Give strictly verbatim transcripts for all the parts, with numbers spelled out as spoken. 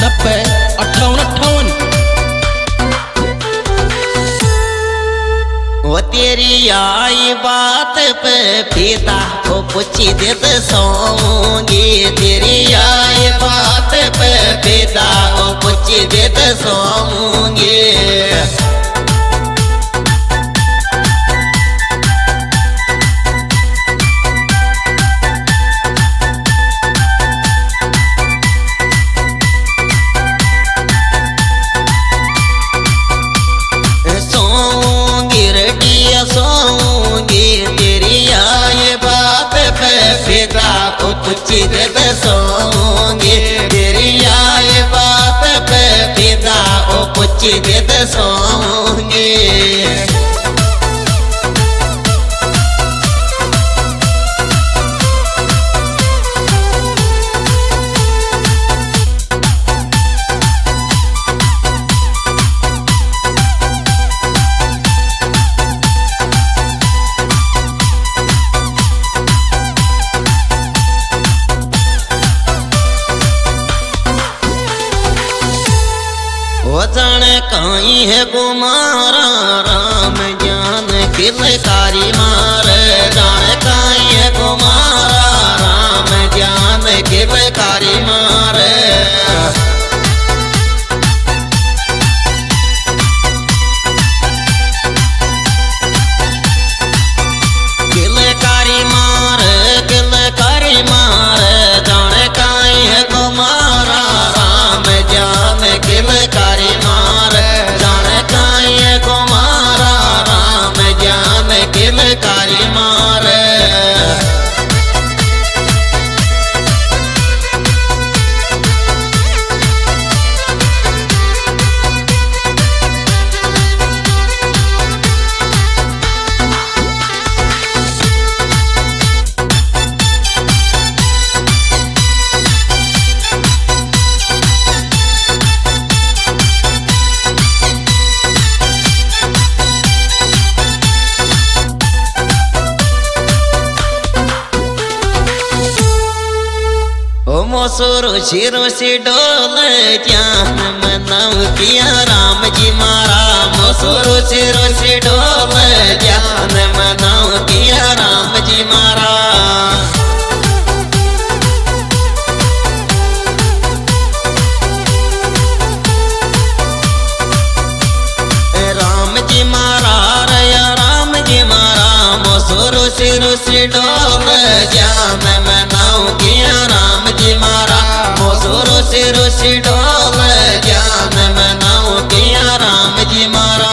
नब्बे अट्ठावन अट्ठावन। वो तेरी आई बात पे फिदा वो पूछी देत सोऊंगी। तेरी आई बात पे फिदा वो पूछी देत सोऊंगी। पूछी देत सोऊंगी। तेरी आए बात पे फिदा ओ पूछी देत सोऊंगी। वो जाने कहीं है कुमारा राम ज्ञान किलकारी मारे। जाने कहीं है कुमारा राम ज्ञान किलकारी मारे। किलकारी मारे किलकारी मारे। जाने कहीं है कुमारा राम ज्ञान किलकारी मारे। जाने कहीं है कुमारा राम ज्ञान किलकारी मारे। मोसुरु शिरो से डोले ज्ञान मनाऊ किया राम जी मारा। मोसुरु शिरो से डोले ज्ञान मनाऊ किया राम जी मारा। राम जी मारा रया राम जी मारा। मोसुरु शिरो से डोले ज्ञान मनाऊ किया राम जी मारा। मोसुरु शिरो से डोले ज्ञान मनाऊ किया राम जी मारा।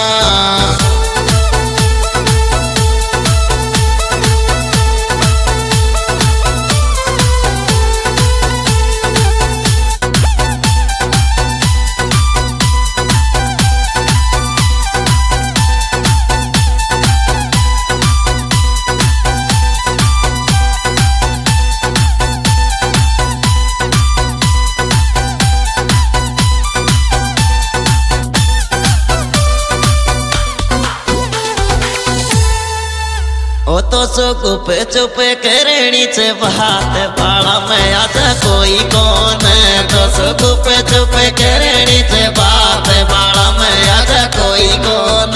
ओ तो सो गुप चुप करनी चे बात बाड़ा में आजा कोई कौन। तो सो गुप चुप करनी चे बात बाड़ा में आजा कोई कौन।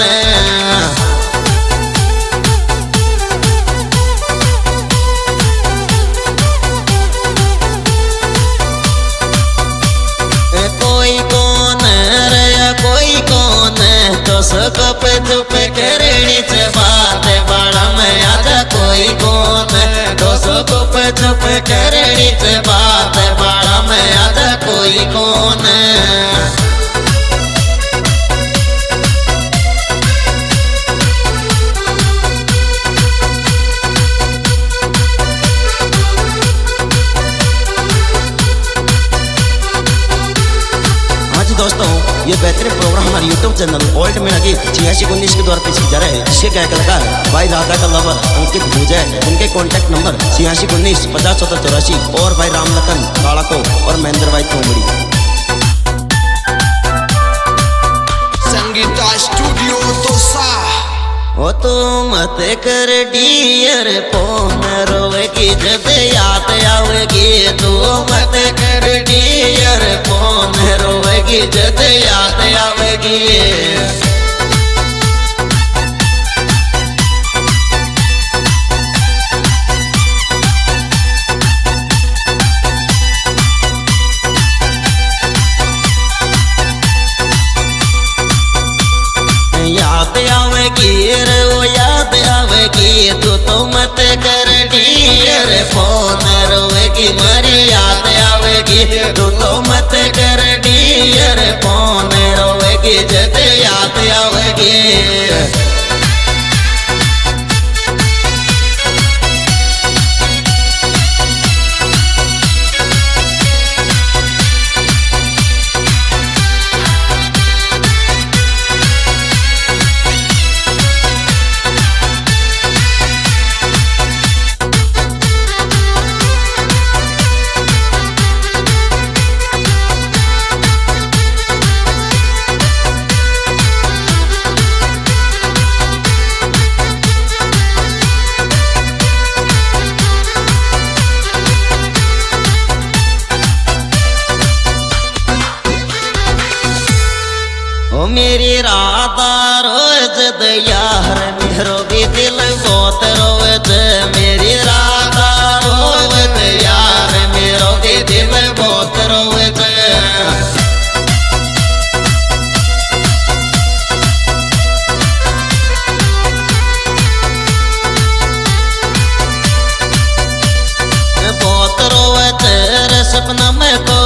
कोई कौन रे कोई कौन। तो सो गुप चुप करनी चे बात बाड़ा में आजा कोई कौन। तो सो गुप चुप करनी से बात बाड़ा में आजा कोई कौन। दोस्तों ये बेहतरीन प्रोग्राम हमारे यूट्यूब चैनल ओल्ड में लगी छियासी उन्नीस के द्वारा पेश किया जा रहा है। जिसके क्या कलाकार भाई राधा का लवर अंकित भूजा। उनके कॉन्टैक्ट नंबर छियासी उन्नीस पचास चौदह चौरासी। और भाई रामलखन काड़ाको और महेंद्र भाई तोमड़ी। संगीता स्टूडियो तो सा ओ तू मत कर डियर फोन रोवेगी जब याद आवेगी। तू मत कर डियर फोन रो रोवेगी जद याद आवेगी। याद आवेगी रे वो याद आवेगी तू तो मत कर डियर फोन रोवेगी मारी याद आवेगी तू तो मत कर डियर फोन रोवेगी जद याद आवेगी। ओ मेरी राधा रोज यार मेरो भी दिल बहुत रोज मेरी राधा रोज यार मेरो भी दिल बहुत रोज। बहुत रोज सपना में को